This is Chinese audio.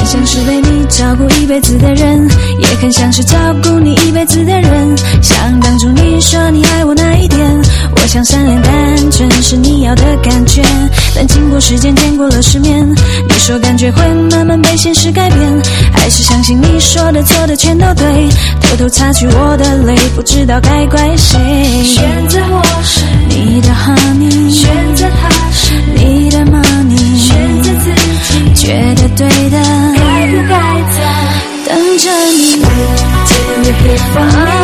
像是被你照顾一辈子的人，也很像是照顾你一辈子的人。像当初你说你爱我那一天，我想善良单纯是你要的感觉，但经过时间见过了世面，你说感觉会慢慢被现实改变，还是相信你说的做的全都对，偷偷擦去我的泪，不知道该怪谁。 选择我是你的 honey， 选择他是你的 money， 选择自己觉得对的该不该在等着你。 Till you hear from me